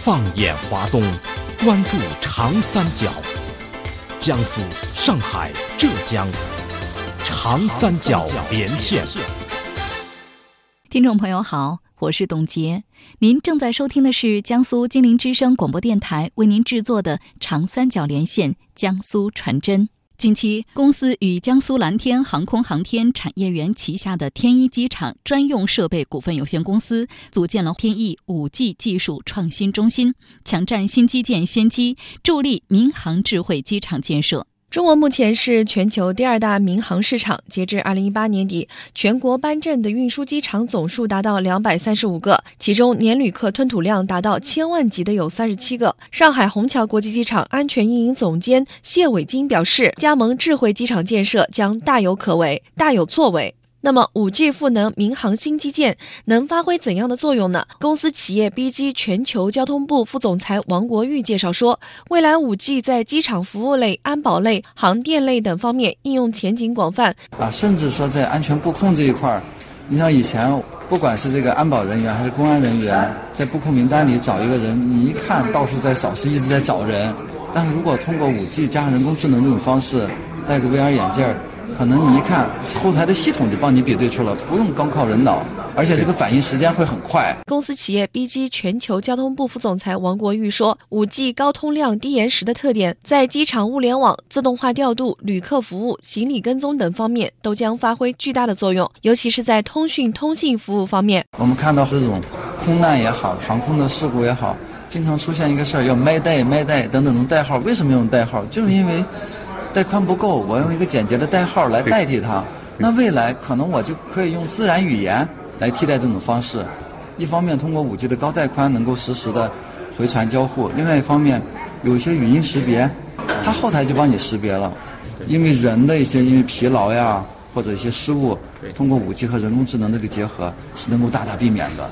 放眼华东，关注长三角，江苏、上海、浙江，长三角连线。 听众朋友好，我是董洁，您正在收听的是江苏金陵之声广播电台为您制作的长三角连线江苏传真。近期，公司与江苏蓝天航空航天产业园旗下的天一机场专用设备股份有限公司组建了天翼 5G 技术创新中心，抢占新基建先机，助力民航智慧机场建设。 中国目前是全球第2大民航市场，截至2018年底，全国颁证的运输机场总数达到235个，其中年旅客吞吐量达到1000万级的有37个。上海虹桥国际机场安全运营总监谢伟金表示，加盟智慧机场建设将大有可为，大有作为。那么 5G 赋能民航新基建能发挥怎样的作用呢？公司企业 BG 全球交通部副总裁王国玉介绍说，未来 5G 在机场服务类、安保类、航电类等方面应用前景广泛甚至说在安全布控这一块，你像以前不管是这个安保人员还是公安人员，在布控名单里找一个人，你一看到处在扫，是一直在找人。但是如果通过 5G 加上人工智能这种方式，戴个 VR 眼镜，可能你一看后台的系统就帮你比对出了，不用光靠人脑，而且这个反应时间会很快。 公司企业 BG 全球交通部副总裁王国玉说， 5G 高通量低延时的特点在机场物联网、自动化调度、旅客服务、行李跟踪等方面都将发挥巨大的作用，尤其是在通讯通信服务方面。 我们看到这种空难也好，航空的事故也好，经常出现一个事儿叫 Mayday 等等的代号。为什么用代号？就是因为带宽不够，我用一个简洁的代号来代替它。那未来可能我就可以用自然语言来替代这种方式。一方面通过 5G 的高带宽能够实时的回传交互，另外一方面有一些语音识别，它后台就帮你识别了。因为人的因为疲劳呀或者一些失误，通过 5G 和人工智能的这个结合是能够大大避免的。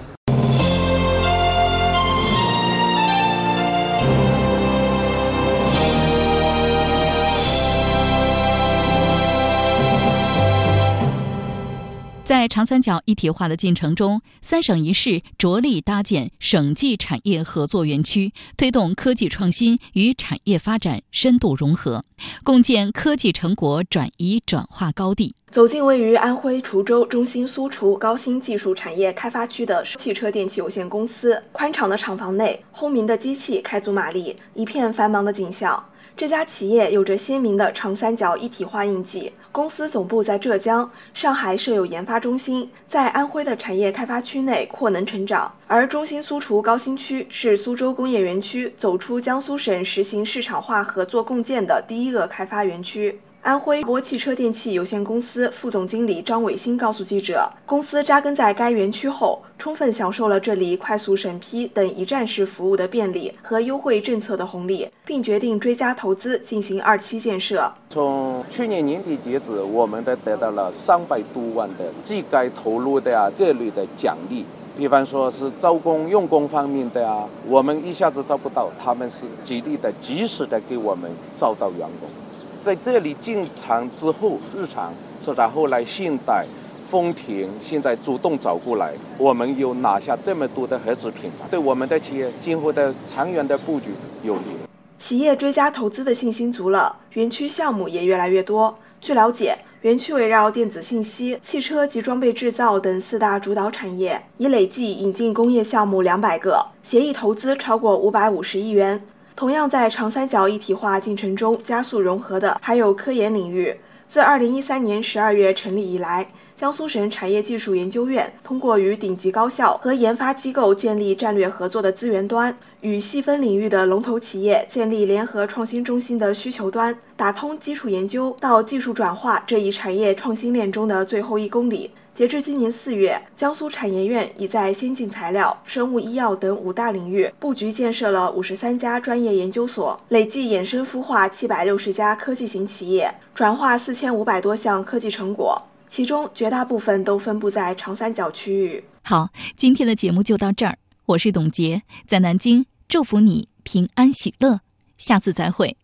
在长三角一体化的进程中，3省1市着力搭建省际产业合作园区，推动科技创新与产业发展深度融合，共建科技成果转移转化高地。 走进位于安徽滁州中心苏滁高新技术产业开发区的汽车电器有限公司，宽敞的厂房内，轰鸣的机器开足马力，一片繁忙的景象。这家企业有着鲜明的长三角一体化印记，公司总部在浙江，上海设有研发中心，在安徽的产业开发区内扩能成长。而中心苏滁高新区是苏州工业园区走出江苏省实行市场化合作共建的第一个开发园区。安徽博汽车电器有限公司副总经理张伟新告诉记者，公司扎根在该园区后，充分享受了这里快速审批等一站式服务的便利和优惠政策的红利，并决定追加投资进行2期建设。 从去年年底截止，我们得到了300多万的技改投入的各类的奖励。比方说是招工用工方面的我们一下子招不到，他们是极力的及时的给我们招到员工。在这里进场之后，日常是在后来现代、丰田现在主动找过来，我们又拿下这么多的合资品牌，对我们的企业今后的长远的布局有利。 企业追加投资的信心足了，园区项目也越来越多。据了解，园区围绕电子信息、汽车及装备制造等4大主导产业，已累计引进工业项目200个，协议投资超过550亿元。同样在长三角一体化进程中加速融合的还有科研领域。自2013年12月成立以来，江苏省产业技术研究院通过与顶级高校和研发机构建立战略合作的资源端，与细分领域的龙头企业建立联合创新中心的需求端，打通基础研究到技术转化这一产业创新链中的最后1公里。截至今年4月，江苏产研院已在先进材料、生物医药等5大领域布局建设了53家专业研究所，累计衍生孵化760家科技型企业，转化4500多项科技成果，其中绝大部分都分布在长三角区域。 好，今天的节目就到这儿，我是董洁，在南京祝福你平安喜乐，下次再会。